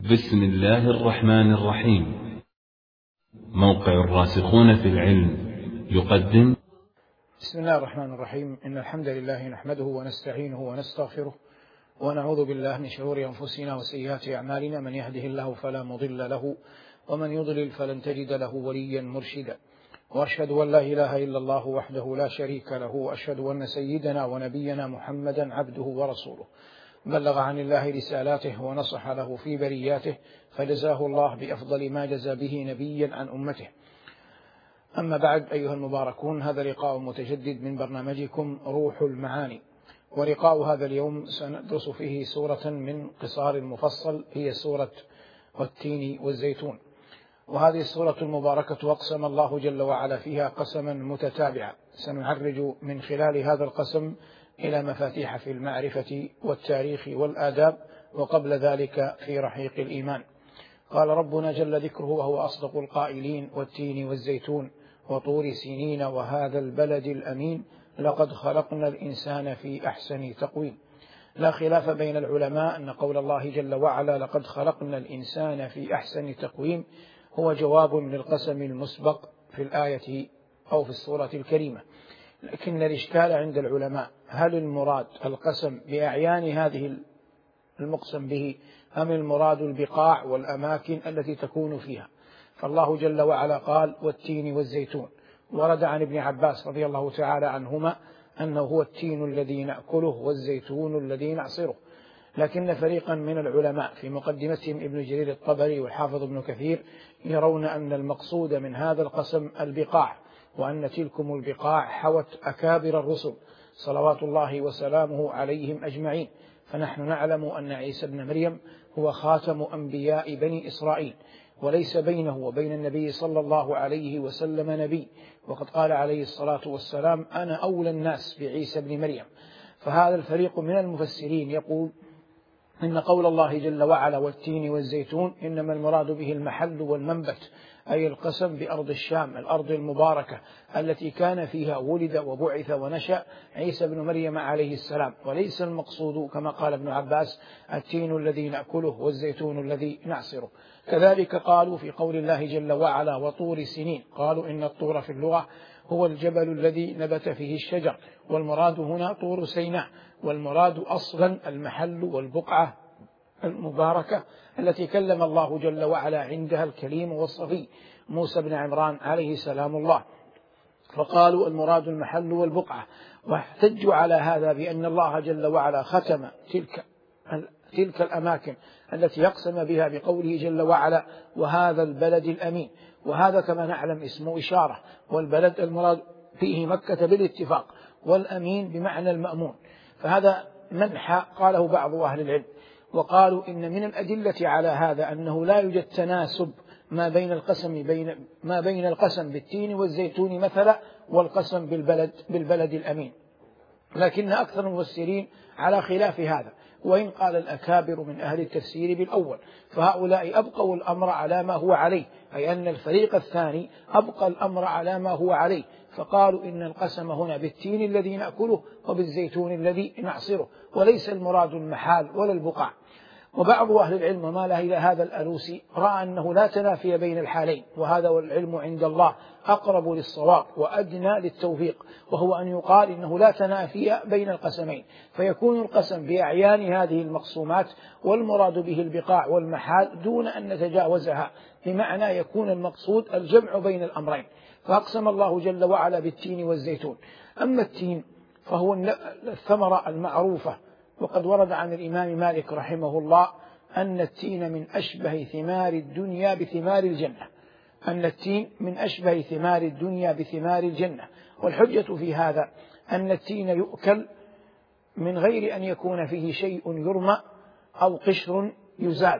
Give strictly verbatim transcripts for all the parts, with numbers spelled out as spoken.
بسم الله الرحمن الرحيم. موقع الراسخون في العلم يقدم. بسم الله الرحمن الرحيم. إن الحمد لله نحمده ونستعينه ونستغفره ونعوذ بالله من شرور أنفسنا وسيئات أعمالنا، من يهده الله فلا مضل له ومن يضلل فلن تجد له وليا مرشدا، وأشهد أن لا إله إلا الله وحده لا شريك له، وأشهد أن سيدنا ونبينا محمدا عبده ورسوله، بلغ عن الله رسالاته ونصح له في برياته، فجزاه الله بأفضل ما جزى به نبيا عن أمته. أما بعد، أيها المباركون، هذا لقاء متجدد من برنامجكم روح المعاني، ولقاء هذا اليوم سندرس فيه سورة من قصار المفصل، هي سورة والتين والزيتون. وهذه السورة المباركة أقسم الله جل وعلا فيها قسما متتابعا، سنعرج من خلال هذا القسم إلى مفاتيح في المعرفة والتاريخ والآداب، وقبل ذلك في رحيق الإيمان. قال ربنا جل ذكره وهو أصدق القائلين: والتين والزيتون وطور سينين وهذا البلد الأمين لقد خلقنا الإنسان في أحسن تقويم. لا خلاف بين العلماء أن قول الله جل وعلا لقد خلقنا الإنسان في أحسن تقويم هو جواب للقسم المسبق في الآية أو في السورة الكريمة، لكن الإشكال عند العلماء: هل المراد القسم بأعيان هذه المقسم به أم المراد البقاع والأماكن التي تكون فيها؟ فالله جل وعلا قال: والتين والزيتون. ورد عن ابن عباس رضي الله تعالى عنهما أنه هو التين الذي نأكله والزيتون الذي نعصره، لكن فريقا من العلماء في مقدمتهم ابن جرير الطبري والحافظ ابن كثير يرون أن المقصود من هذا القسم البقاع، وأن تلكم البقاع حوت أكابر الرسل صلوات الله وسلامه عليهم أجمعين. فنحن نعلم أن عيسى بن مريم هو خاتم أنبياء بني إسرائيل، وليس بينه وبين النبي صلى الله عليه وسلم نبي، وقد قال عليه الصلاة والسلام: أنا أولى الناس بعيسى بن مريم. فهذا الفريق من المفسرين يقول إن قول الله جل وعلا والتين والزيتون إنما المراد به المحل والمنبت، أي القسم بأرض الشام، الأرض المباركة التي كان فيها ولد وبعث ونشأ عيسى بن مريم عليه السلام، وليس المقصود كما قال ابن عباس التين الذي نأكله والزيتون الذي نعصره. كذلك قالوا في قول الله جل وعلا وطور سينين، قالوا إن الطور في اللغة هو الجبل الذي نبت فيه الشجر، والمراد هنا طور سيناء، والمراد أصلا المحل والبقعة المباركة التي كلم الله جل وعلا عندها الكليم والصفي موسى بن عمران عليه سلام الله، فقالوا المراد المحل والبقعة، واحتجوا على هذا بأن الله جل وعلا ختم تلك تلك الأماكن التي يقسم بها بقوله جل وعلا وهذا البلد الأمين، وهذا كما نعلم اسمه إشارة، والبلد المراد فيه مكة بالاتفاق، والأمين بمعنى المأمون. فهذا منحى قاله بعض أهل العلم، وقالوا إن من الأدلة على هذا أنه لا يوجد تناسب ما بين القسم بين ما بين القسم بالتين والزيتون مثلا والقسم بالبلد بالبلد الأمين، لكن أكثر المفسرين على خلاف هذا، وإن قال الأكابر من أهل التفسير بالأول، فهؤلاء أبقوا الأمر على ما هو عليه، أي أن الفريق الثاني أبقى الأمر على ما هو عليه، فقالوا إن القسم هنا بالتين الذي نأكله وبالزيتون الذي نعصره، وليس المراد المحال ولا البقاع. وبعض أهل العلم ما له إلى هذا الألوسي رأى أنه لا تنافي بين الحالين، وهذا والعلم عند الله أقرب للصواب وأدنى للتوفيق، وهو أن يقال إنه لا تنافي بين القسمين، فيكون القسم بأعيان هذه المقسومات والمراد به البقاع والمحال دون أن نتجاوزها، بمعنى يكون المقصود الجمع بين الأمرين. فأقسم الله جل وعلا بالتين والزيتون. أما التين فهو الثمرة المعروفة، وقد ورد عن الإمام مالك رحمه الله أن التين من أشبه ثمار الدنيا بثمار الجنة، أن التين من أشبه ثمار الدنيا بثمار الجنة. والحجة في هذا أن التين يؤكل من غير أن يكون فيه شيء يرمى أو قشر يزال،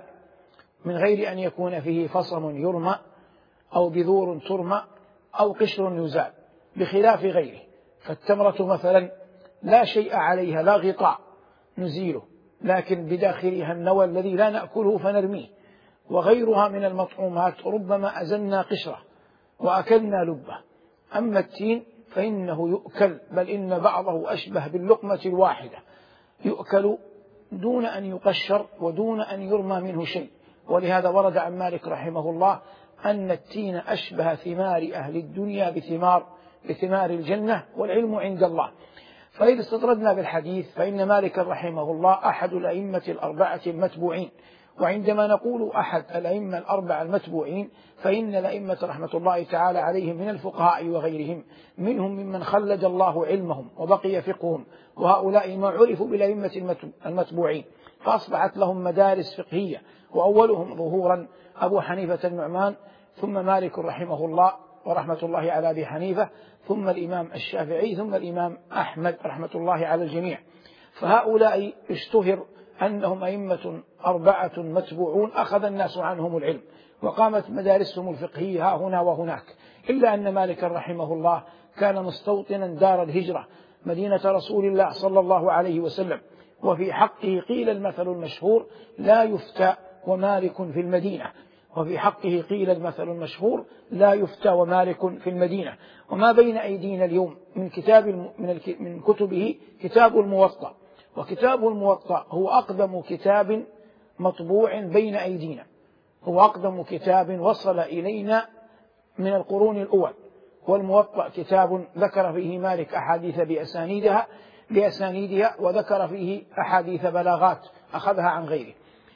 من غير أن يكون فيه فصم يرمى أو بذور ترمى أو قشر يزال، بخلاف غيره. فالتمرة مثلا لا شيء عليها، لا غطاء نزيله، لكن بداخلها النوى الذي لا نأكله فنرميه. وغيرها من المطعومات ربما أزلنا قشره وأكلنا لبه. أما التين فإنه يؤكل، بل إن بعضه أشبه باللقمة الواحدة، يؤكل دون أن يقشر ودون أن يرمى منه شيء، ولهذا ورد عن مالك رحمه الله أن التين أشبه ثمار أهل الدنيا بثمار بثمار الجنة والعلم عند الله. فإذا استطردنا بالحديث فإن مالك رحمه الله أحد الأئمة الأربعة المتبوعين، وعندما نقول أحد الأئمة الأربعة المتبوعين فإن الأئمة رحمة الله تعالى عليهم من الفقهاء وغيرهم، منهم ممن خلد الله علمهم وبقي فقههم، وهؤلاء ما عرفوا بالأئمة المتبوعين فأصبحت لهم مدارس فقهية، وأولهم ظهورا أبو حنيفة النعمان، ثم مالك رحمه الله ورحمة الله على أبي حنيفة، ثم الإمام الشافعي، ثم الإمام أحمد رحمة الله على الجميع. فهؤلاء اشتهر أنهم أئمة أربعة متبوعون أخذ الناس عنهم العلم، وقامت مدارسهم الفقهية ها هنا وهناك، إلا أن مالك رحمه الله كان مستوطنا دار الهجرة مدينة رسول الله صلى الله عليه وسلم، وفي حقه قيل المثل المشهور لا يفتى ومالك في المدينة، وفي حقه قيل المثل المشهور لا يفتى ومالك في المدينة. وما بين أيدينا اليوم من كتاب من من كتبه كتاب الموطأ، وكتاب الموطأ هو أقدم كتاب مطبوع بين أيدينا، هو أقدم كتاب وصل إلينا من القرون الأول. والموطأ كتاب ذكر فيه مالك أحاديث بأسانيدها بأسانيدها وذكر فيه أحاديث بلاغات أخذها عن غيره.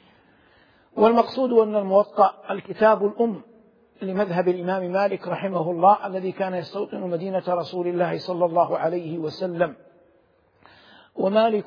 والمقصود أن الموطأ الكتاب الأم لمذهب الإمام مالك رحمه الله الذي كان يستوطن مدينة رسول الله صلى الله عليه وسلم. ومالك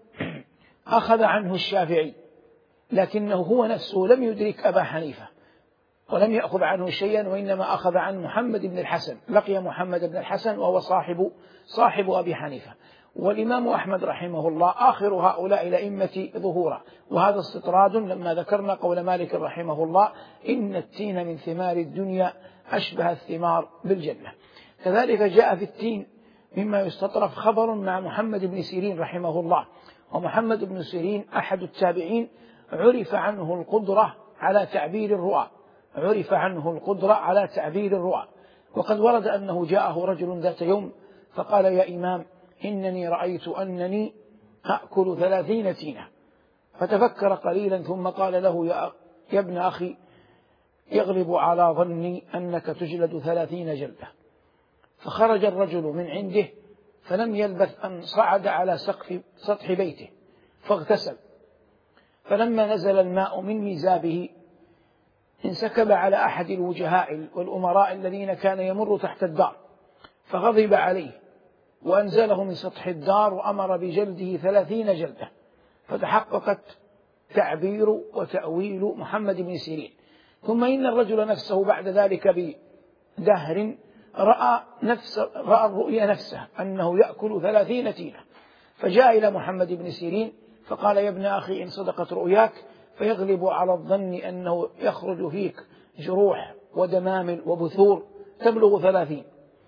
أخذ عنه الشافعي، لكنه هو نفسه لم يدرك أبا حنيفة ولم يأخذ عنه شيئا، وإنما أخذ عن محمد بن الحسن، لقي محمد بن الحسن وهو صاحب صاحب أبي حنيفة. والإمام أحمد رحمه الله آخر هؤلاء الأئمة ظهورا. وهذا استطراد لما ذكرنا قول مالك رحمه الله إن التين من ثمار الدنيا أشبه الثمار بالجنة. كذلك جاء في التين مما يستطرف خبر مع محمد بن سيرين رحمه الله. ومحمد بن سيرين أحد التابعين عرف عنه القدرة على تعبير الرؤى عرف عنه القدرة على تعبير الرؤى وقد ورد أنه جاءه رجل ذات يوم فقال يا إمام إنني رأيت أنني أأكل ثلاثين تينة، فتفكر قليلا ثم قال له يا, يا ابن أخي يغلب على ظني أنك تجلد ثلاثين جلدة. فخرج الرجل من عنده فلم يلبث أن صعد على سقف سطح بيته فاغتسل، فلما نزل الماء من ميزابه انسكب على أحد الوجهاء والأمراء الذين كان يمر تحت الدار فغضب عليه وأنزله من سطح الدار وأمر بجلده ثلاثين جلدة. فتحققت تعبير وتأويل محمد بن سيرين. ثم إن الرجل نفسه بعد ذلك بدهر رأى, نفس رأى الرؤيا نفسه أنه يأكل ثلاثين تينة، فجاء إلى محمد بن سيرين فقال يا ابن أخي إن صدقت رؤياك فيغلب على الظن أنه يخرج فيك جروح ودمامل وبثور تبلغ ثلاثين.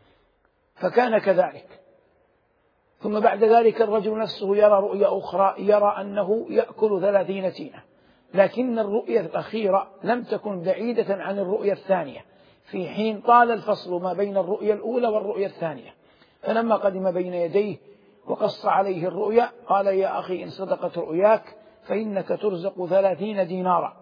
فكان كذلك. ثم بعد ذلك الرجل نفسه يرى رؤيا أخرى يرى أنه يأكل ثلاثين تينة، لكن الرؤيا الأخيرة لم تكن بعيدة عن الرؤيا الثانية، في حين طال الفصل ما بين الرؤيا الأولى والرؤيا الثانية. فلما قدم بين يديه وقص عليه الرؤيا قال يا أخي إن صدقت رؤياك فإنك ترزق ثلاثين دينارا.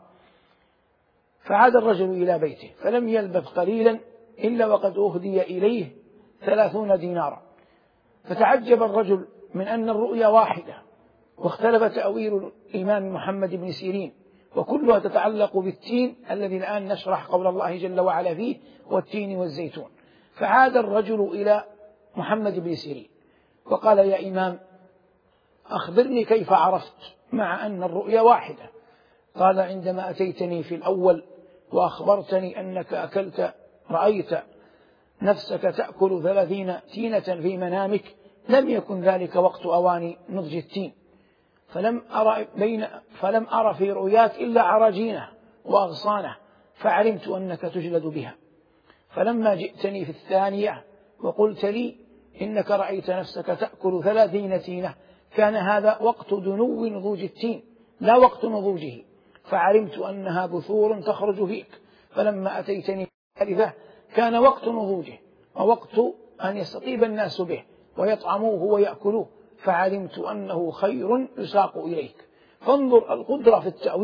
فعاد الرجل إلى بيته فلم يلبث قليلا إلا وقد أهدي إليه ثلاثون دينارا. فتعجب الرجل من أن الرؤيا واحدة، واختلف تأويل الإمام محمد بن سيرين، وكلها تتعلق بالتين الذي الآن نشرح قول الله جل وعلا فيه والتين والزيتون. فعاد الرجل إلى محمد بن سيرين وقال يا إمام أخبرني كيف عرفت مع أن الرؤيا واحدة؟ قال عندما أتيتني في الأول وأخبرتني أنك أكلت رأيت نفسك تأكل ثلاثين تينة في منامك لم يكن ذلك وقت أوان نضج التين، فلم أرى, بين فلم أرى في رؤياك إلا عراجينه وأغصانه فعلمت أنك تجلد بها. فلما جئتني في الثانية وقلت لي إنك رأيت نفسك تأكل ثلاثين تينة كان هذا وقت دنو نضوج التين لا وقت نضوجه، فعلمت أنها بثور تخرج فيك. فلما أتيتني الثالثة كان وقت نضوجه ووقت أن يستطيب الناس به ويطعموه ويأكلوه، فعلمت أنه خير يساق إليك. فانظر القدرة في التأويل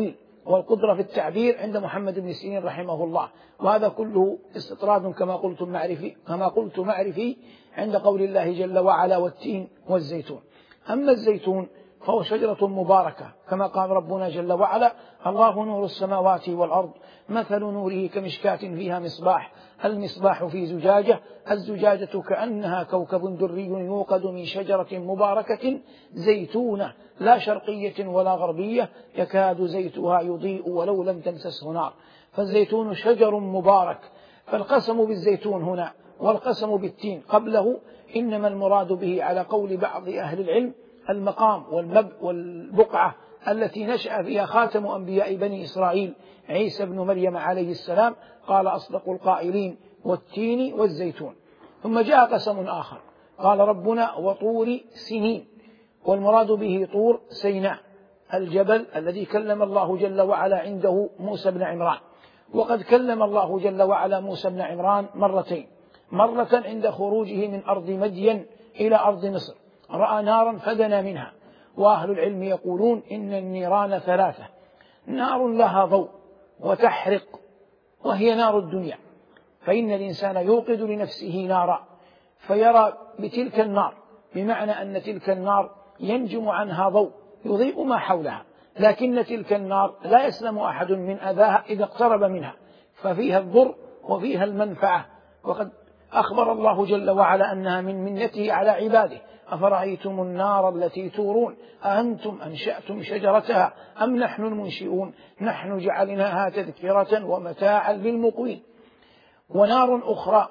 والقدرة في التعبير عند محمد بن سيرين رحمه الله، وهذا كله استطراد كما قلت معرفي كما قلت معرفي عند قول الله جل وعلا والتين والزيتون. أما الزيتون فهو شجرة مباركة كما قال ربنا جل وعلا الله نور السماوات والأرض مثل نوره كمشكاة فيها مصباح المصباح في زجاجة الزجاجة كأنها كوكب دري يوقد من شجرة مباركة زيتونة لا شرقية ولا غربية يكاد زيتها يضيء ولو لم تمسسه نار. فالزيتون شجر مبارك. فالقسم بالزيتون هنا والقسم بالتين قبله إنما المراد به على قول بعض أهل العلم المقام والبقعة التي نشأ فيها خاتم أنبياء بني إسرائيل عيسى بن مريم عليه السلام، قال أصدق القائلين والتين والزيتون. ثم جاء قسم آخر قال ربنا وطور سينين، والمراد به طور سيناء الجبل الذي كلم الله جل وعلا عنده موسى بن عمران. وقد كلم الله جل وعلا موسى بن عمران مرتين، مرة عند خروجه من أرض مدين إلى أرض مصر رأى نارا فدنا منها، وأهل العلم يقولون إن النيران ثلاثة: نار لها ضوء وتحرق وهي نار الدنيا، فإن الإنسان يوقد لنفسه نارا فيرى بتلك النار، بمعنى أن تلك النار ينجم عنها ضوء يضيء ما حولها، لكن تلك النار لا يسلم أحد من أذاها إذا اقترب منها، ففيها الضر وفيها المنفعة. وقد أخبر الله جل وعلا أنها من منته على عباده: أفرأيتم النار التي تورون أأنتم أنشأتم شجرتها أم نحن المنشئون نحن جعلناها تذكرة ومتاعا للمقوين. ونار أخرى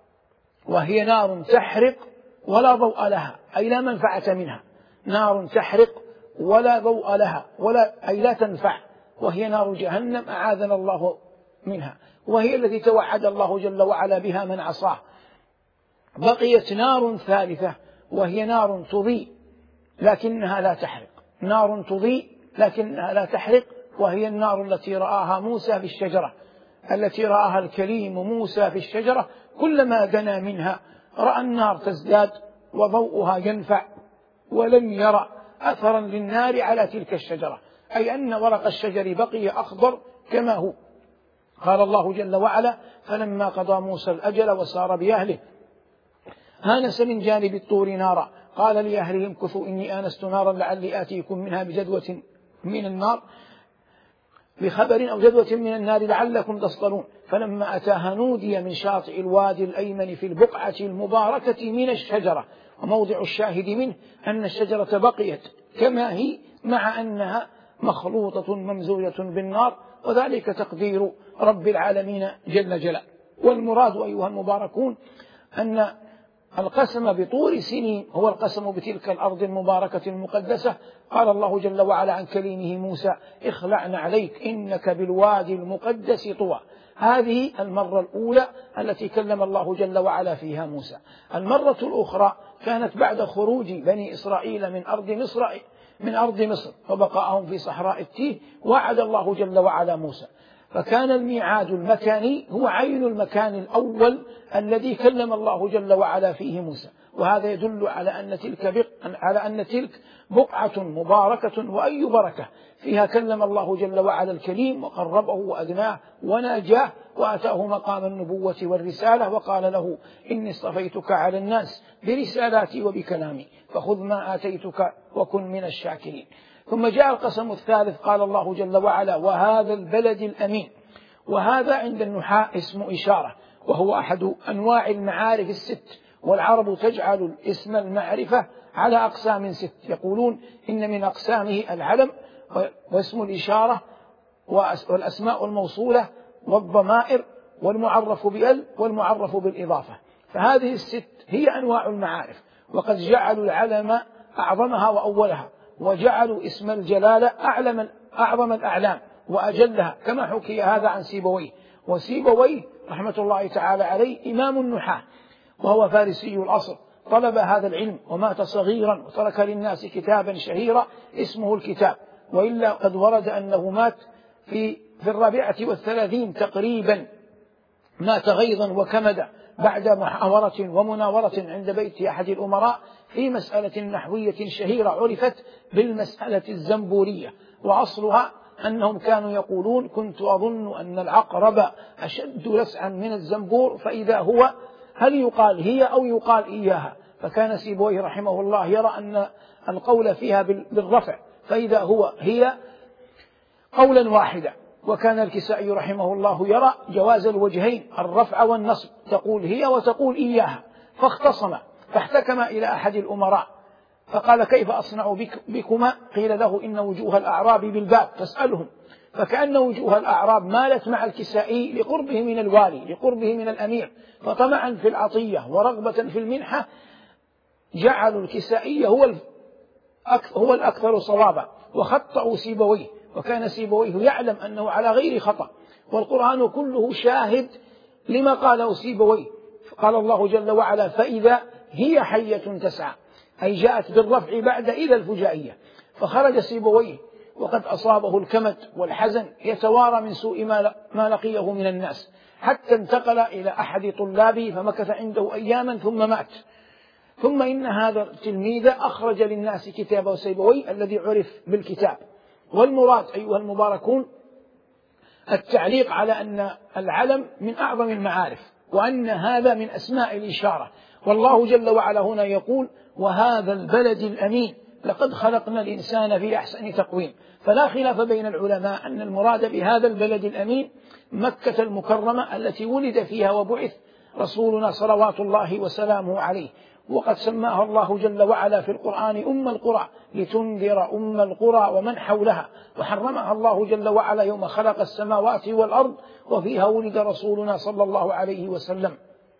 وهي نار تحرق ولا ضوء لها، أي لا منفعة منها، نار تحرق ولا ضوء لها ولا أي لا تنفع، وهي نار جهنم أعاذنا الله منها، وهي التي توعد الله جل وعلا بها من عصاه. بقيت نار ثالثة وهي نار تضيء لكنها لا تحرق، نار تضيء لكنها لا تحرق، وهي النار التي رآها موسى في الشجرة، التي رآها الكليم موسى في الشجرة، كلما دنا منها رأى النار تزداد وضوءها ينفع، ولم يرى أثرا للنار على تلك الشجرة، أي أن ورق الشجر بقي أخضر كما هو. قال الله جل وعلا: فلما قضى موسى الأجل وسار بأهله آنس من جانب الطور نارا قال لأهلهم امكثوا إني آنست نارا لعلي آتيكم منها بجدوة من النار بخبر أو جدوة من النار لعلكم تصطلون. فلما أتاها نودي من شاطئ الوادي الأيمن في البقعة المباركة من الشجرة. وموضع الشاهد منه أن الشجرة بقيت كما هي مع أنها مخلوطة ممزوجة بالنار، وذلك تقدير رب العالمين جل جلاله. والمراد أيها المباركون أن القسم بطور سنين هو القسم بتلك الأرض المباركة المقدسة. قال الله جل وعلا عن كليمه موسى: اخلعن عليك إنك بالوادي المقدس طوى. هذه المرة الأولى التي كلم الله جل وعلا فيها موسى. المرة الأخرى كانت بعد خروج بني إسرائيل من أرض مصر من أرض مصر وبقائهم في صحراء التيه، وعد الله جل وعلا موسى، فكان الميعاد المكاني هو عين المكان الأول الذي كلم الله جل وعلا فيه موسى. وهذا يدل على أن تلك بق... على أن تلك بقعة مباركة وأي بركة فيها كلم الله جل وعلا الكليم وقربه وأدناه وناجاه وآتاه مقام النبوة والرسالة، وقال له: إني اصطفيتك على الناس برسالاتي وبكلامي فخذ ما آتيتك وكن من الشاكرين. ثم جاء القسم الثالث، قال الله جل وعلا: وهذا البلد الأمين. وهذا عند النحاة اسم إشارة، وهو أحد أنواع المعارف الست، والعرب تجعل الاسم المعرفة على أقسام ست، يقولون إن من أقسامه العلم واسم الإشارة والأسماء الموصولة والضمائر والمعرف بال والمعرف بالإضافة. فهذه الست هي أنواع المعارف، وقد جعلوا العلم أعظمها وأولها، وجعلوا اسم الجلالة أعلم أعظم الأعلام وأجلها، كما حكي هذا عن سيبويه. وسيبويه رحمة الله تعالى عليه إمام النحاة، وهو فارسي الأصل، طلب هذا العلم ومات صغيرا وترك للناس كتابا شهيرا اسمه الكتاب، وإلا قد ورد أنه مات في في الرابعة والثلاثين تقريبا، مات غيظا وكمدا بعد محاورة ومناورة عند بيت أحد الأمراء في مسألة نحوية شهيرة عرفت بالمسألة الزنبورية، وأصلها أنهم كانوا يقولون: كنت أظن أن العقرب أشد لسعا من الزنبور فإذا هو، هل يقال هي أو يقال إياها؟ فكان سيبويه رحمه الله يرى أن القول فيها بالرفع، فإذا هو هي قولا واحدا. وكان الكسائي رحمه الله يرى جواز الوجهين، الرفع والنصب، تقول هي وتقول إياها. فاختصم، فاحتكم إلى أحد الأمراء فقال: كيف أصنع بك بكما؟ قيل له: إن وجوه الأعراب بالباب فاسألهم. فكأن وجوه الأعراب مالت مع الكسائي لقربه من الوالي، لقربه من الأمير، فطمعا في العطية ورغبة في المنحة جعلوا الكسائي هو هو الأكثر صوابا، وخطأوا سيبويه. وكان سيبويه يعلم أنه على غير خطأ، والقرآن كله شاهد لما قاله سيبويه. قال الله جل وعلا: فإذا هي حية تسعى، أي جاءت بالرفع بعد إذا الفجائية. فخرج سيبويه وقد أصابه الكمد والحزن يتوارى من سوء ما لقيه من الناس، حتى انتقل إلى أحد طلابه فمكث عنده أياما ثم مات. ثم إن هذا التلميذ أخرج للناس كتاب سيبويه الذي عرف بالكتاب. والمراد أيها المباركون التعليق على أن العلم من أعظم المعارف، وأن هذا من أسماء الإشارة. والله جل وعلا هنا يقول: وهذا البلد الأمين لقد خلقنا الإنسان في أحسن تقويم. فلا خلاف بين العلماء أن المراد بهذا البلد الأمين مكة المكرمة التي ولد فيها وبعث رسولنا صلوات الله وسلامه عليه. وقد سماها الله جل وعلا في القرآن أم القرى لتنذر أم القرى ومن حولها، وحرمها الله جل وعلا يوم خلق السماوات والأرض، وفيها ولد رسولنا صلى الله عليه وسلم.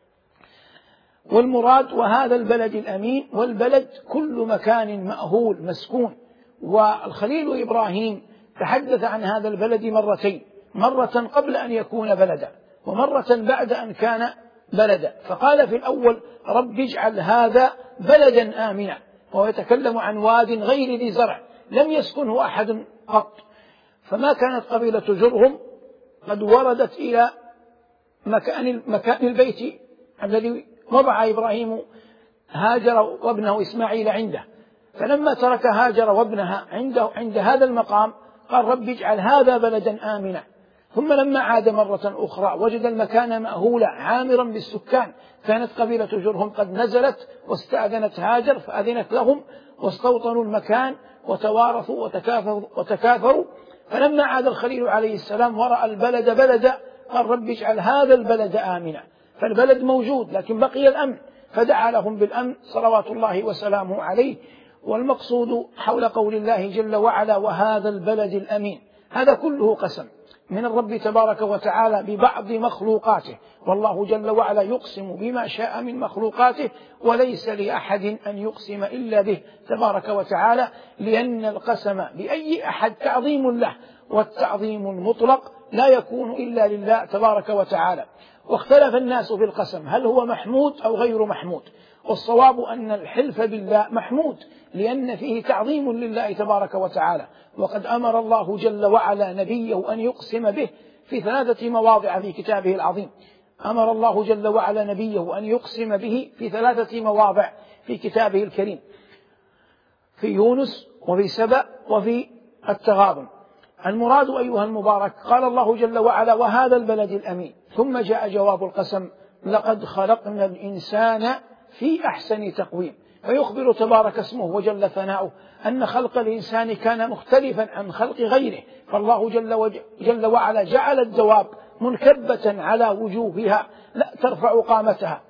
والمراد وهذا البلد الأمين، والبلد كل مكان مأهول مسكون. والخليل إبراهيم تحدث عن هذا البلد مرتين، مرة قبل أن يكون بلدا، ومرة بعد أن كان بلدا. فقال في الأول: رب اجعل هذا بلدا آمنا، وهو يتكلم عن واد غير ذي زرع لم يسكنه أحد قط. فما كانت قبيلة جرهم قد وردت إلى مكان, مكان البيت الذي وضع إبراهيم هاجر وابنه إسماعيل عنده. فلما ترك هاجر وابنها عنده عند هذا المقام قال: رب اجعل هذا بلدا آمنا. ثم لما عاد مرة أخرى وجد المكان مأهولا عامرا بالسكان. كانت قبيلة جرهم قد نزلت واستأذنت هاجر فأذنت لهم واستوطنوا المكان وتوارثوا وتكاثروا, وتكاثروا. فلما عاد الخليل عليه السلام ورأى البلد بلدا قال: رب اجعل هذا البلد آمنا. فالبلد موجود لكن بقي الأمن، فدعا لهم بالأمن صلوات الله وسلامه عليه. والمقصود حول قول الله جل وعلا: وهذا البلد الأمين، هذا كله قسم من الرب تبارك وتعالى ببعض مخلوقاته، والله جل وعلا يقسم بما شاء من مخلوقاته، وليس لأحد أن يقسم إلا به تبارك وتعالى، لأن القسم بأي أحد تعظيم له، والتعظيم المطلق لا يكون إلا لله تبارك وتعالى. واختلف الناس في القسم هل هو محمود أو غير محمود، والصواب أن الحلف بالله محمود لأن فيه تعظيم لله تبارك وتعالى. وقد أمر الله جل وعلا نبيه أن يقسم به في ثلاثة مواضع في كتابه العظيم. أمر الله جل وعلا نبيه أن يقسم به في ثلاثة مواضع في كتابه الكريم، في يونس وفي سبأ وفي التغابن. المراد أيها المبارك قال الله جل وعلا: وهذا البلد الأمين، ثم جاء جواب القسم: لقد خلقنا الإنسان في أحسن تقويم. فيخبر تبارك اسمه وجل ثناؤه أن خلق الإنسان كان مختلفا عن خلق غيره. فالله جل, جل وعلا جعل الدواب منكبة على وجوهها لا ترفع قامتها،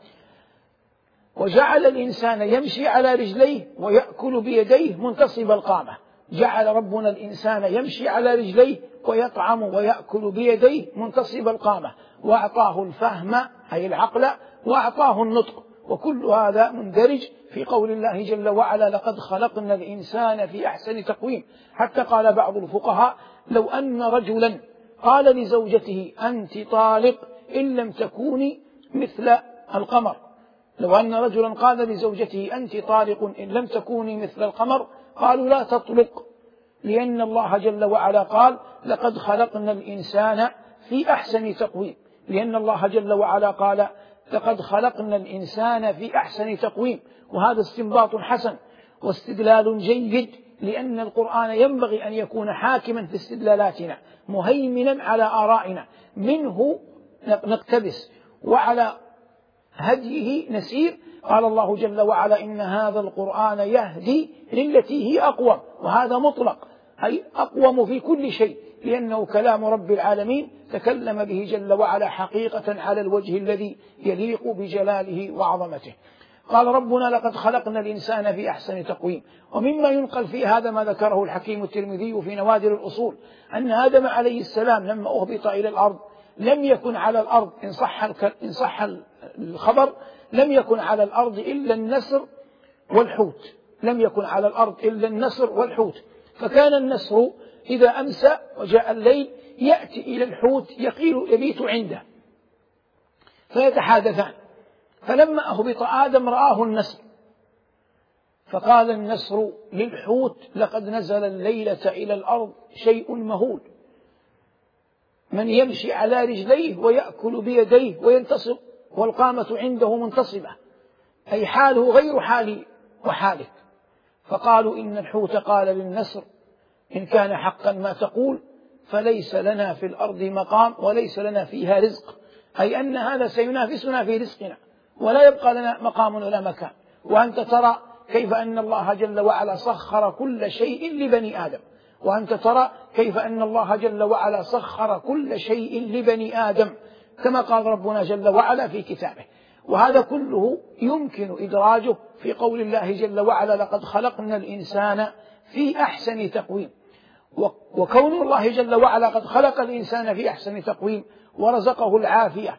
وجعل الإنسان يمشي على رجليه ويأكل بيديه منتصب القامة. جعل ربنا الإنسان يمشي على رجليه ويطعم ويأكل بيديه منتصب القامة، وأعطاه الفهم أي العقل، وأعطاه النطق. وكل هذا مندرج في قول الله جل وعلا: لقد خلقنا الإنسان في أحسن تقويم. حتى قال بعض الفقهاء: لو أن رجلا قال لزوجته: أنت طالق إن لم تكوني مثل القمر، لو أن رجلا قال لزوجته: أنت طالق إن لم تكوني مثل القمر، قالوا: لا تطلق، لأن الله جل وعلا قال: لقد خلقنا الإنسان في أحسن تقويم، لأن الله جل وعلا قال: لقد خلقنا الإنسان في أحسن تقويم. وهذا استنباط حسن واستدلال جيد لأن القرآن ينبغي أن يكون حاكما في استدلالاتنا، مهيمنا على آرائنا، منه نقتبس وعلى هديه نسير. قال الله جل وعلا: إن هذا القرآن يهدي للتي هي أقوم، وهذا مطلق، أي أقوم في كل شيء، لأنه كلام رب العالمين تكلم به جل وعلا حقيقة على الوجه الذي يليق بجلاله وعظمته. قال ربنا: لقد خلقنا الإنسان في أحسن تقويم. ومما ينقل في هذا ما ذكره الحكيم الترمذي في نوادر الأصول، أن آدم عليه السلام لما أهبط إلى الأرض لم يكن على الأرض، إن صح إن صح الخبر، لم يكن على الأرض إلا النسر والحوت، لم يكن على الأرض إلا النسر والحوت. فكان النسر إذا أمسى وجاء الليل يأتي إلى الحوت يقيل يبيت عنده فيتحادثان. فلما أهبط آدم رآه النسر، فقال النسر للحوت: لقد نزل الليلة إلى الأرض شيء مهول، من يمشي على رجليه ويأكل بيديه وينتصب والقامة عنده منتصبة، أي حاله غير حالي وحالك. فقالوا إن الحوت قال للنسر: إن كان حقا ما تقول فليس لنا في الأرض مقام وليس لنا فيها رزق، أي أن هذا سينافسنا في رزقنا ولا يبقى لنا مقام ولا مكان. وأنت ترى كيف أن الله جل وعلا سخر كل شيء لبني آدم، وأنت ترى كيف أن الله جل وعلا سخر كل شيء لبني آدم كما قال ربنا جل وعلا في كتابه. وهذا كله يمكن إدراجه في قول الله جل وعلا: لقد خلقنا الإنسان في أحسن تقويم. وكون الله جل وعلا قد خلق الإنسان في أحسن تقويم ورزقه العافية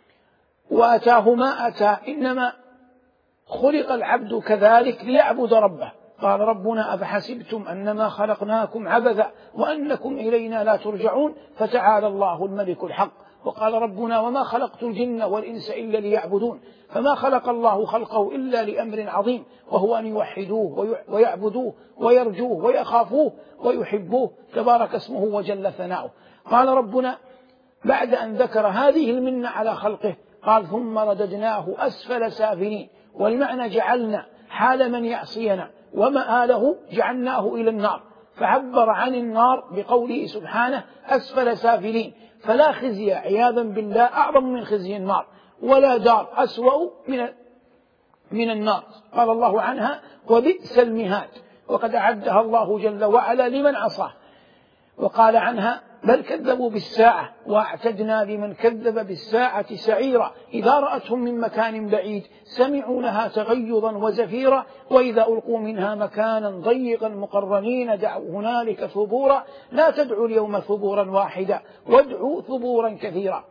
وأتاه ما أتى، إنما خلق العبد كذلك ليعبد ربه. قال ربنا: أفحسبتم أنما خلقناكم عبثا وأنكم إلينا لا ترجعون فتعالى الله الملك الحق. وقال ربنا: وما خلقت الجن والإنس إلا ليعبدون. فما خلق الله خلقه إلا لأمر عظيم، وهو أن يوحدوه ويعبدوه ويرجوه ويخافوه ويحبوه تبارك اسمه وجل ثناؤه. قال ربنا بعد أن ذكر هذه المنة على خلقه قال: ثم رددناه أسفل سافلين. والمعنى جعلنا حال من يعصينا ومآله جعلناه إلى النار، فعبر عن النار بقوله سبحانه أسفل سافلين. فلا خزي عياذا بالله أعظم من خزي النار، ولا دار أسوأ من من النار. قال الله عنها: وبئس المهاد. وقد أعدها الله جل وعلا لمن عصاه. وقال عنها: بل كذبوا بالساعة واعتدنا لمن كذب بالساعة سعيرا إذا رأتهم من مكان بعيد سمعوا لها تغيظا وزفيرا وإذا ألقوا منها مكانا ضيقا مقرنين دعوا هنالك ثبورا لا تدعوا اليوم ثبورا واحدا وادعوا ثبورا كثيرا.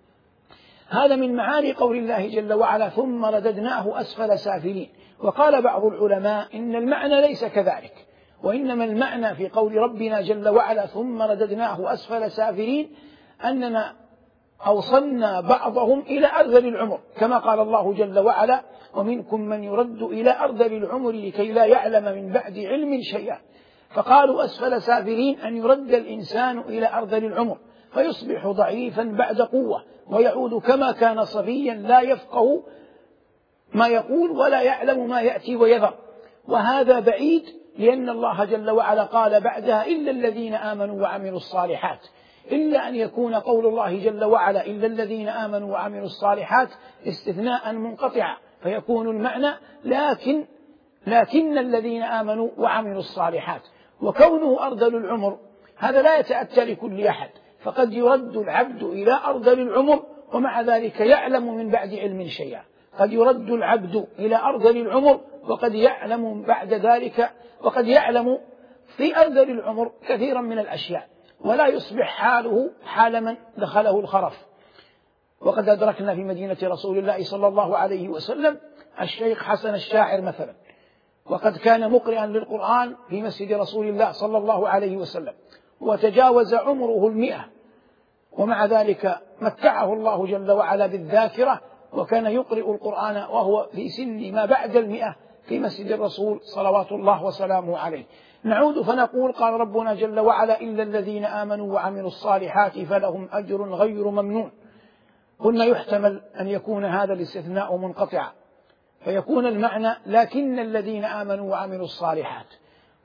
هذا من معاني قول الله جل وعلا: ثم رددناه أسفل سافلين. وقال بعض العلماء إن المعنى ليس كذلك، وإنما المعنى في قول ربنا جل وعلا ثم رددناه أسفل سافلين أننا أوصلنا بعضهم إلى أرذل العمر، كما قال الله جل وعلا: ومنكم من يرد إلى أرذل العمر لكي لا يعلم من بعد علم شيئا. فقالوا أسفل سافلين أن يرد الإنسان إلى أرذل العمر فيصبح ضعيفا بعد قوة ويعود كما كان صبيا لا يفقه ما يقول ولا يعلم ما يأتي ويذر. وهذا بعيد، لأن الله جل وعلا قال بعدها: إلا الذين آمنوا وعملوا الصالحات. إلا أن يكون قول الله جل وعلا إلا الذين آمنوا وعملوا الصالحات استثناء منقطعا، فيكون المعنى لكن لكن الذين آمنوا وعملوا الصالحات. وكونه أرذل العمر هذا لا يتأتى لكل أحد، فقد يرد العبد إلى أرذل العمر ومع ذلك يعلم من بعد علم شيئا. قد يرد العبد إلى أرذل العمر وقد يعلم بعد ذلك وقد يعلم في أرذل العمر كثيرا من الأشياء، ولا يصبح حاله حال من دخله الخرف. وقد أدركنا في مدينة رسول الله صلى الله عليه وسلم الشيخ حسن الشاعر مثلا، وقد كان مقرئا للقرآن في مسجد رسول الله صلى الله عليه وسلم، وتجاوز عمره المئة، ومع ذلك متعه الله جل وعلا بالذاكرة، وكان يقرئ القرآن وهو في سن ما بعد المئة في مسجد الرسول صلوات الله وسلامه عليه. نعود فنقول: قال ربنا جل وعلا: إلا الذين آمنوا وعملوا الصالحات فلهم أجر غير ممنون. قلنا يحتمل أن يكون هذا الاستثناء منقطعا، فيكون المعنى لكن الذين آمنوا وعملوا الصالحات.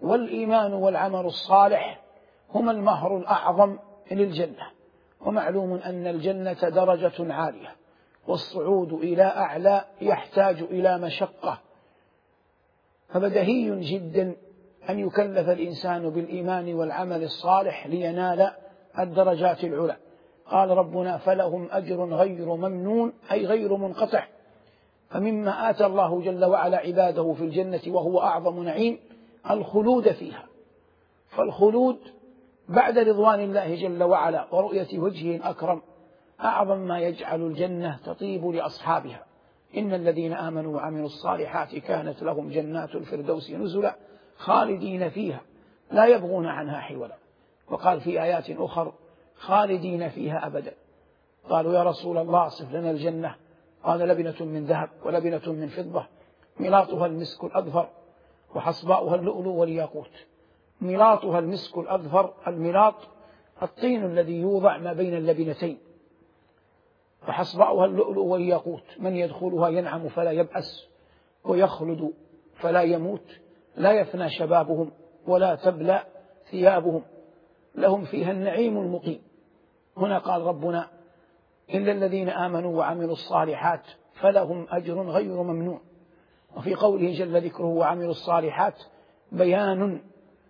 والإيمان والعمل الصالح هما المهر الأعظم للجنة. ومعلوم أن الجنة درجة عالية، والصعود إلى أعلى يحتاج إلى مشقة، فبديهي جدا أن يكلف الإنسان بالإيمان والعمل الصالح لينال الدرجات العلى. قال ربنا: فلهم أجر غير ممنون، أي غير منقطع. فمما آتى الله جل وعلا عباده في الجنة وهو أعظم نعيم الخلود فيها، فالخلود بعد رضوان الله جل وعلا ورؤية وجهه الأكرم أعظم ما يجعل الجنة تطيب لأصحابها. إن الذين آمنوا وعملوا الصالحات كانت لهم جنات الفردوس نزلا خالدين فيها لا يبغون عنها حولا. وقال في آيات أخر: خالدين فيها أبدا. قالوا: يا رسول الله صف لنا الجنة. قال: لبنة من ذهب ولبنة من فضة، ملاطها المسك الأظفر وحصباؤها اللؤلؤ والياقوت. ملاطها المسك الأظفر، الملاط الطين الذي يوضع ما بين اللبنتين، وحصباؤها اللؤلؤ والياقوت. من يدخلها ينعم فلا يبأس، ويخلد فلا يموت، لا يفنى شبابهم ولا تبلى ثيابهم، لهم فيها النعيم المقيم. هنا قال ربنا: إلا الذين آمنوا وعملوا الصالحات فلهم أجر غير ممنون. وفي قوله جل ذكره: وعملوا الصالحات، بيان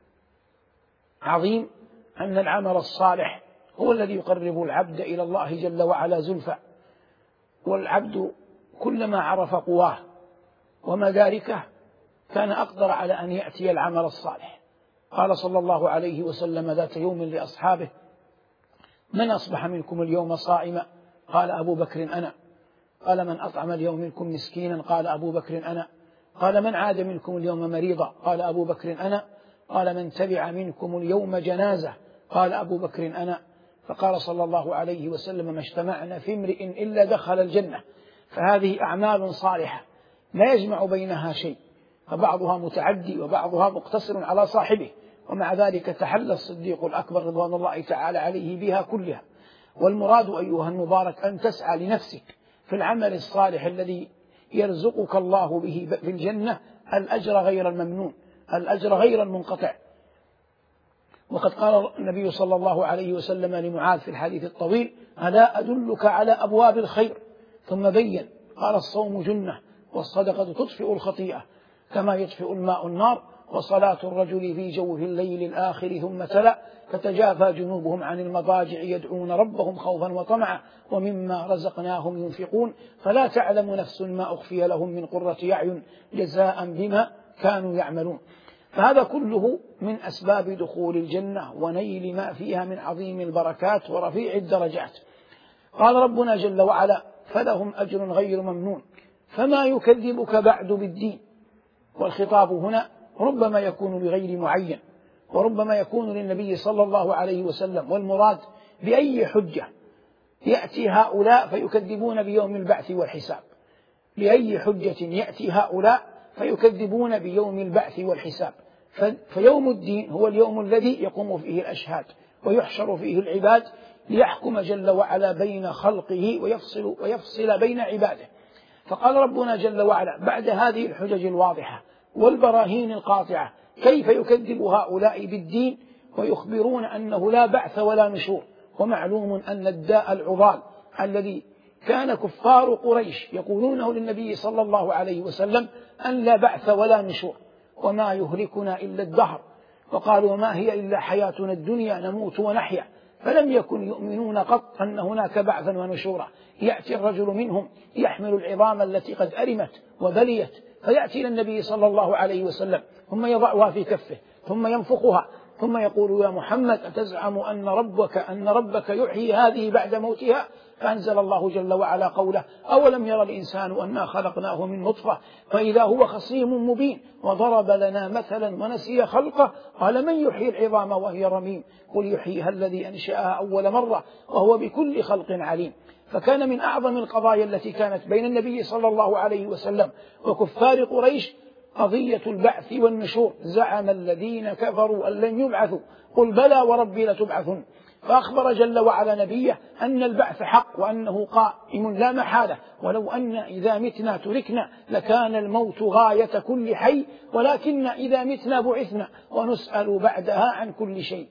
عظيم أن العمل الصالح هو الذي يقرب العبد إلى الله جل وعلا زلفى. والعبد كلما عرف قواه ومداركه كان أقدر على أن يأتي العمل الصالح. قال صلى الله عليه وسلم ذات يوم لأصحابه: من أصبح منكم اليوم صائما؟ قال أبو بكر: أنا. قال: من أطعم اليوم منكم مسكينا؟ قال أبو بكر: أنا. قال: من عاد منكم اليوم مريضا؟ قال أبو بكر: أنا. قال: من تبع منكم اليوم جنازة؟ قال أبو بكر: أنا. فقال صلى الله عليه وسلم: ما اجتمعنا في امرئ إلا دخل الجنة. فهذه أعمال صالحة لا يجمع بينها شيء، فبعضها متعدي وبعضها مقتصر على صاحبه، ومع ذلك تحلى الصديق الأكبر رضوان الله تعالى عليه بها كلها. والمراد أيها المبارك أن تسعى لنفسك في العمل الصالح الذي يرزقك الله به في الجنة الأجر غير الممنون، الأجر غير المنقطع. وقد قال النبي صلى الله عليه وسلم لمعاذ في الحديث الطويل: ألا أدلك على أبواب الخير؟ ثم بين قال: الصوم جنة، والصدقة تطفئ الخطيئة كما يطفئ الماء النار، وصلاة الرجل في جوف الليل الآخر. ثم تلا: تتجافى جنوبهم عن المضاجع يدعون ربهم خوفا وطمعا ومما رزقناهم ينفقون، فلا تعلم نفس ما أخفي لهم من قرة أعين جزاء بما كانوا يعملون. فهذا كله من أسباب دخول الجنة ونيل ما فيها من عظيم البركات ورفيع الدرجات. قال ربنا جل وعلا: فلهم أجر غير ممنون. فما يكذبك بعد بالدين؟ والخطاب هنا ربما يكون لغير معين، وربما يكون للنبي صلى الله عليه وسلم، والمراد بأي حجة يأتي هؤلاء فيكذبون بيوم البعث والحساب. بأي حجة يأتي هؤلاء فيكذبون بيوم البعث والحساب. فيوم الدين هو اليوم الذي يقوم فيه الأشهاد ويحشر فيه العباد ليحكم جل وعلا بين خلقه ويفصل, ويفصل بين عباده. فقال ربنا جل وعلا بعد هذه الحجج الواضحة والبراهين القاطعة: كيف يكذب هؤلاء بالدين ويخبرون أنه لا بعث ولا نشور؟ ومعلوم أن الداء العضال الذي كان كفار قريش يقولونه للنبي صلى الله عليه وسلم أن لا بعث ولا نشور، وما يهلكنا إلا الدهر، وقالوا ما هي إلا حياتنا الدنيا نموت ونحيا، فلم يكن يؤمنون قط أن هناك بعثا ونشورا. يأتي الرجل منهم يحمل العظام التي قد أرمت وبليت، فيأتي إلى النبي صلى الله عليه وسلم ثم يضعها في كفه ثم ينفخها ثم يقول: يا محمد أتزعم أن ربك أن ربك يحيي هذه بعد موتها؟ فأنزل الله جل وعلا قوله: أولم يرى الإنسان أنا خلقناه من نطفة فإذا هو خصيم مبين وضرب لنا مثلا ونسي خلقه قال: من يحيي العظام وهي رميم قل يحييها الذي أنشأها أول مرة وهو بكل خلق عليم. فكان من أعظم القضايا التي كانت بين النبي صلى الله عليه وسلم وكفار قريش قضية البعث والنشور. زعم الذين كفروا أن لن يبعثوا قل بلى وربي لتبعثن فأخبر جل وعلا نبيه أن البعث حق وأنه قائم لا محالة، ولو أن إذا متنا تركنا لكان الموت غاية كل حي، ولكن إذا متنا بعثنا ونسأل بعدها عن كل شيء.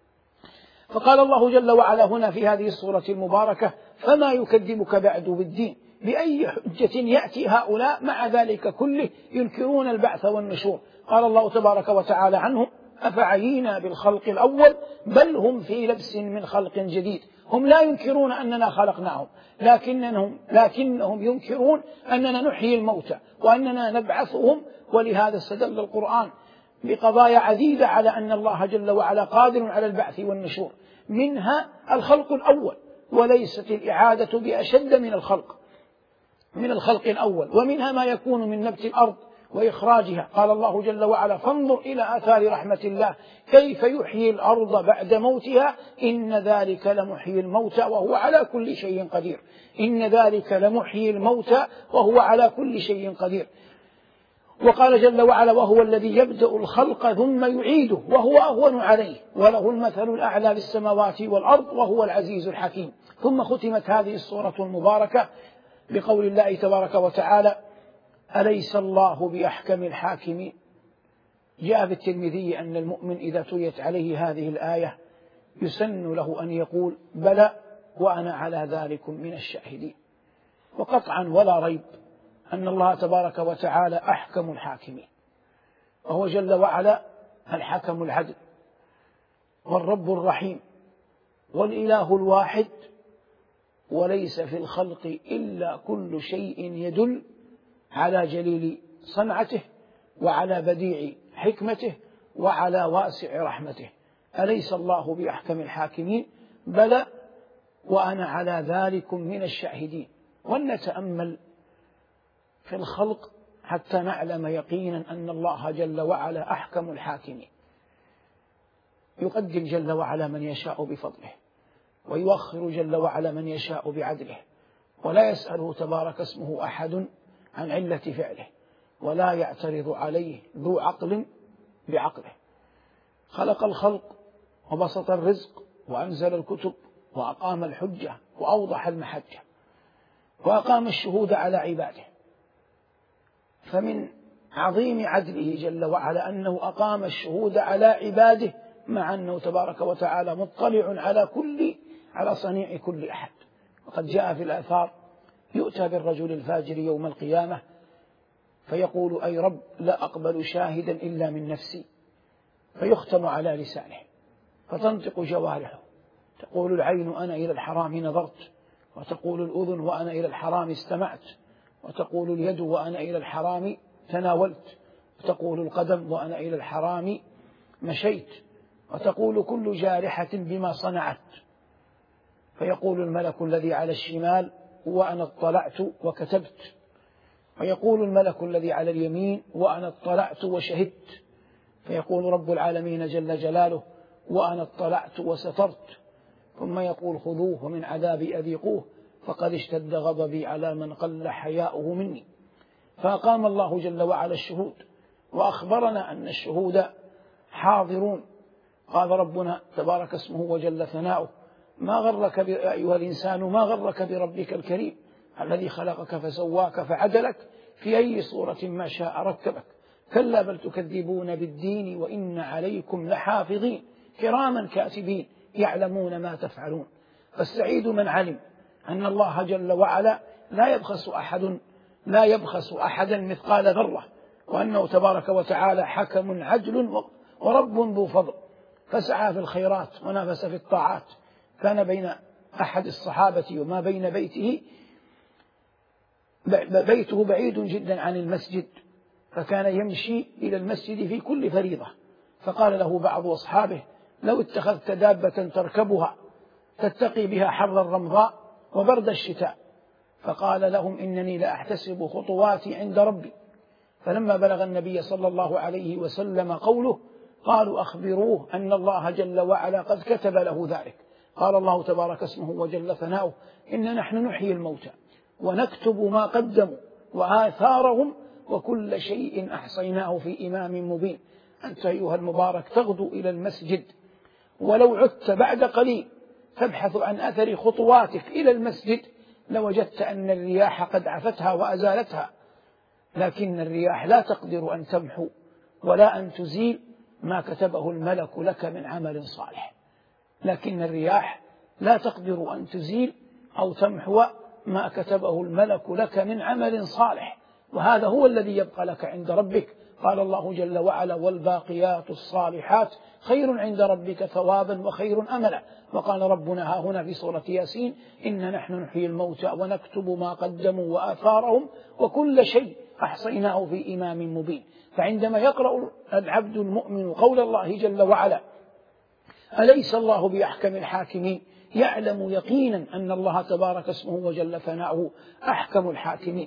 فقال الله جل وعلا هنا في هذه السورة المباركة: فما يكذبك بعد بالدين. بأي حجة يأتي هؤلاء مع ذلك كله ينكرون البعث والنشور؟ قال الله تبارك وتعالى عنهم: أفعينا بالخلق الأول بل هم في لبس من خلق جديد. هم لا ينكرون أننا خلقناهم، لكنهم, لكنهم ينكرون أننا نحيي الموتى وأننا نبعثهم. ولهذا استدل القرآن بقضايا عديدة على أن الله جل وعلا قادر على البعث والنشور، منها الخلق الأول، وليست الإعادة بأشد من الخلق من الخلق الأول، ومنها ما يكون من نبت الأرض وإخراجها. قال الله جل وعلا: فانظر إلى آثار رحمة الله كيف يحيي الأرض بعد موتها إن ذلك لمحيي الموتى وهو على كل شيء قدير. إن ذلك لمحيي الموتى وهو على كل شيء قدير. وقال جل وعلا: وهو الذي يبدأ الخلق ثم يعيده وهو أهون عليه وله المثل الأعلى في السماوات والأرض وهو العزيز الحكيم. ثم ختمت هذه السورة المباركة بقول الله تبارك وتعالى: أليس الله بأحكم الحاكمين. جاء في الترمذي أن المؤمن إذا تليت عليه هذه الآية يسن له أن يقول: بلى وأنا على ذلك من الشاهدين. وقطعا ولا ريب أن الله تبارك وتعالى أحكم الحاكمين، وهو جل وعلا الحكم العدل والرب الرحيم والإله الواحد، وليس في الخلق إلا كل شيء يدل على جليل صنعته وعلى بديع حكمته وعلى واسع رحمته. أليس الله بأحكم الحاكمين؟ بلى وأنا على ذلك من الشاهدين. ولنتأمل في الخلق حتى نعلم يقينا أن الله جل وعلا أحكم الحاكمين. يقدم جل وعلا من يشاء بفضله، ويؤخر جل وعلا من يشاء بعدله، ولا يسأله تبارك اسمه أحد عن علة فعله، ولا يعترض عليه ذو عقل بعقله. خلق الخلق وبسط الرزق وأنزل الكتب وأقام الحجة وأوضح المحجة وأقام الشهود على عباده. فمن عظيم عدله جل وعلا أنه أقام الشهود على عباده، مع أنه تبارك وتعالى مطلع على كل على صنيع كل أحد. وقد جاء في الآثار: يؤتى بالرجل الفاجر يوم القيامة فيقول: أي رب لا أقبل شاهدا إلا من نفسي، فيختم على لسانه فتنطق جوارحه، تقول العين: أنا إلى الحرام نظرت، وتقول الأذن: وأنا إلى الحرام استمعت، وتقول اليد: وأنا إلى الحرام تناولت، وتقول القدم: وأنا إلى الحرام مشيت، وتقول كل جارحة بما صنعت. فيقول الملك الذي على الشمال: وأنا اطلعت وكتبت، ويقول الملك الذي على اليمين: وأنا اطلعت وشهدت. فيقول رب العالمين جل جلاله: وأنا اطلعت وسترت. ثم يقول: خذوه ومن عذابي أذيقوه فقد اشتد غضبي على من قل حياؤه مني. فأقام الله جل وعلا الشهود، وأخبرنا أن الشهود حاضرون. قال ربنا تبارك اسمه وجل ثناؤه: ما غرك يا أيها الإنسان ما غرك بربك الكريم الذي خلقك فسواك فعدلك في أي صورة ما شاء ركبك. كلا بل تكذبون بالدين وإن عليكم لحافظين كراما كاتبين يعلمون ما تفعلون. فالسعيد من علم أن الله جل وعلا لا يبخس أحد لا يبخس أحدا مثقال ذرة، وأنه تبارك وتعالى حكم عدل ورب ذو فضل، فسعى في الخيرات ونافس في الطاعات. كان بين أحد الصحابة وما بين بيته بيته بعيد جدا عن المسجد، فكان يمشي إلى المسجد في كل فريضة. فقال له بعض أصحابه: لو اتخذت دابة تركبها تتقي بها حر الرمضاء وبرد الشتاء. فقال لهم: إنني لأحتسب خطواتي عند ربي. فلما بلغ النبي صلى الله عليه وسلم قوله قالوا: أخبروه أن الله جل وعلا قد كتب له ذلك. قال الله تبارك اسمه وجل ثناؤه: إن نحن نحيي الموتى ونكتب ما قدموا وآثارهم وكل شيء أحصيناه في إمام مبين. أنت أيها المبارك تغدو إلى المسجد ولو عدت بعد قليل تبحث عن أثر خطواتك إلى المسجد لوجدت أن الرياح قد عفتها وأزالتها، لكن الرياح لا تقدر أن تمحو ولا أن تزيل ما كتبه الملك لك من عمل صالح، لكن الرياح لا تقدر أن تزيل أو تمحو ما كتبه الملك لك من عمل صالح، وهذا هو الذي يبقى لك عند ربك. قال الله جل وعلا: والباقيات الصالحات خير عند ربك ثوابا وخير أملا. وقال ربنا ها هنا في سورة ياسين: إن نحن نحيي الموتى ونكتب ما قدموا وآثارهم وكل شيء أحصيناه في إمام مبين. فعندما يقرأ العبد المؤمن قول الله جل وعلا: أليس الله بأحكم الحاكمين، يعلم يقينا أن الله تبارك اسمه وجل ثناؤه أحكم الحاكمين.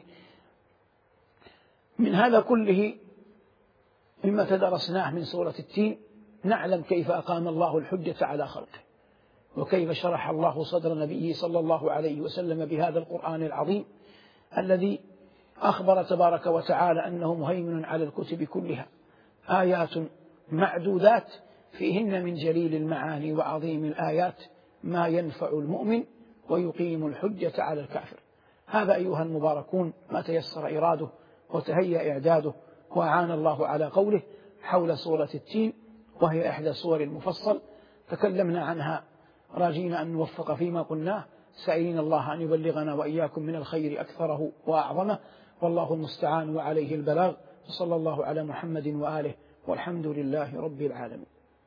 من هذا كله مما تدرسناه من سورة التين نعلم كيف أقام الله الحجة على خلقه، وكيف شرح الله صدر نبيه صلى الله عليه وسلم بهذا القرآن العظيم الذي أخبر تبارك وتعالى أنه مهيمن على الكتب كلها، آيات معدودات فيهن من جليل المعاني وعظيم الآيات ما ينفع المؤمن ويقيم الحجة على الكافر. هذا أيها المباركون ما تيسر إراده وتهيأ إعداده، وأعان الله على قوله حول سورة التين، وهي إحدى سور المفصل تكلمنا عنها راجين أن نوفق فيما قلناه، سائلين الله أن يبلغنا وإياكم من الخير أكثره وأعظمه، والله المستعان وعليه البلاغ. صلى الله على محمد وآله، والحمد لله رب العالمين.